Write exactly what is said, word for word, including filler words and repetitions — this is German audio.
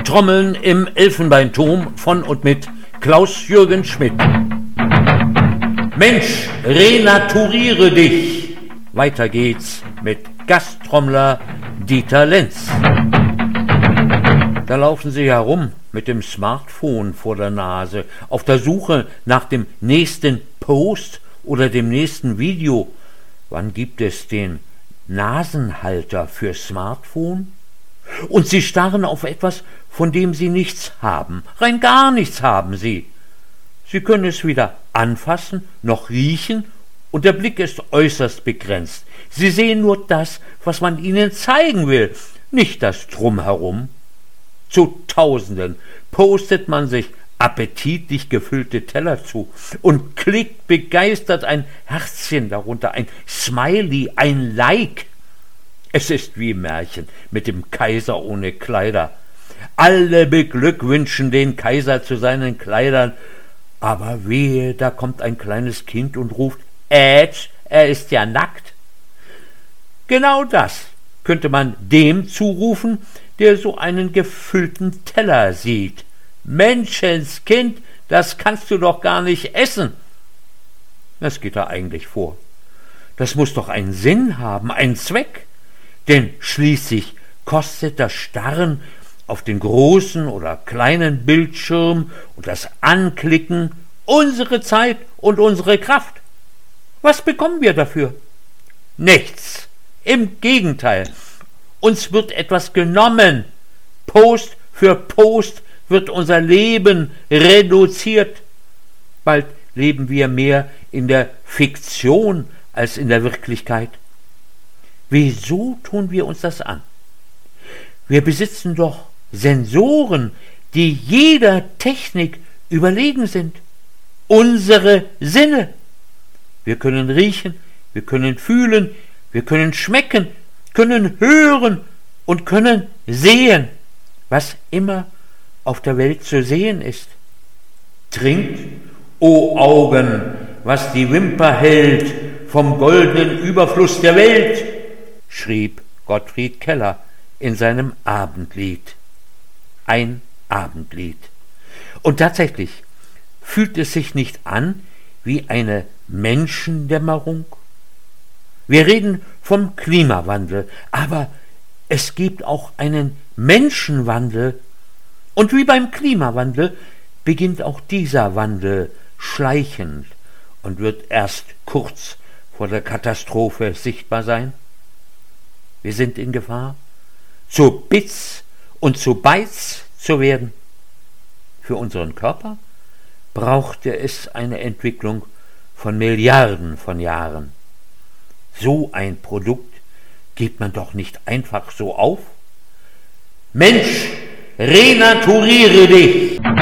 Trommeln im Elfenbeinturm von und mit Klaus-Jürgen Schmidt. Mensch, renaturiere dich! Weiter geht's mit Gasttrommler Dieter Lenz. Da laufen sie herum mit dem Smartphone vor der Nase, auf der Suche nach dem nächsten Post oder dem nächsten Video. Wann gibt es den Nasenhalter für Smartphone? Und sie starren auf etwas, von dem sie nichts haben. Rein gar nichts haben sie. Sie können es weder anfassen noch riechen, und der Blick ist äußerst begrenzt. Sie sehen nur das, was man ihnen zeigen will, nicht das Drumherum. Zu Tausenden postet man sich appetitlich gefüllte Teller zu und klickt begeistert ein Herzchen darunter, ein Smiley, ein Like. Es ist wie im Märchen mit dem Kaiser ohne Kleider. Alle beglückwünschen den Kaiser zu seinen Kleidern, aber wehe, da kommt ein kleines Kind und ruft: Ätsch, er ist ja nackt. Genau das könnte man dem zurufen, der so einen gefüllten Teller sieht. Menschenskind, das kannst du doch gar nicht essen. Was geht da eigentlich vor? Das muss doch einen Sinn haben, einen Zweck. Denn schließlich kostet das Starren auf den großen oder kleinen Bildschirm und das Anklicken unsere Zeit und unsere Kraft. Was bekommen wir dafür? Nichts. Im Gegenteil. Uns wird etwas genommen. Post für Post wird unser Leben reduziert. Bald leben wir mehr in der Fiktion als in der Wirklichkeit. Wieso tun wir uns das an? Wir besitzen doch Sensoren, die jeder Technik überlegen sind. Unsere Sinne. Wir können riechen, wir können fühlen, wir können schmecken, können hören und können sehen, was immer auf der Welt zu sehen ist. Trinkt, o Augen, was die Wimper hält vom goldenen Überfluss der Welt, schrieb Gottfried Keller in seinem Abendlied. Ein Abendlied. Und tatsächlich fühlt es sich nicht an wie eine Menschendämmerung. Wir reden vom Klimawandel, aber es gibt auch einen Menschenwandel. Und wie beim Klimawandel beginnt auch dieser Wandel schleichend und wird erst kurz vor der Katastrophe sichtbar sein. Wir sind in Gefahr, zu Bits und zu Bytes zu werden. Für unseren Körper brauchte es eine Entwicklung von Milliarden von Jahren. So ein Produkt gibt man doch nicht einfach so auf. Mensch, renaturiere dich!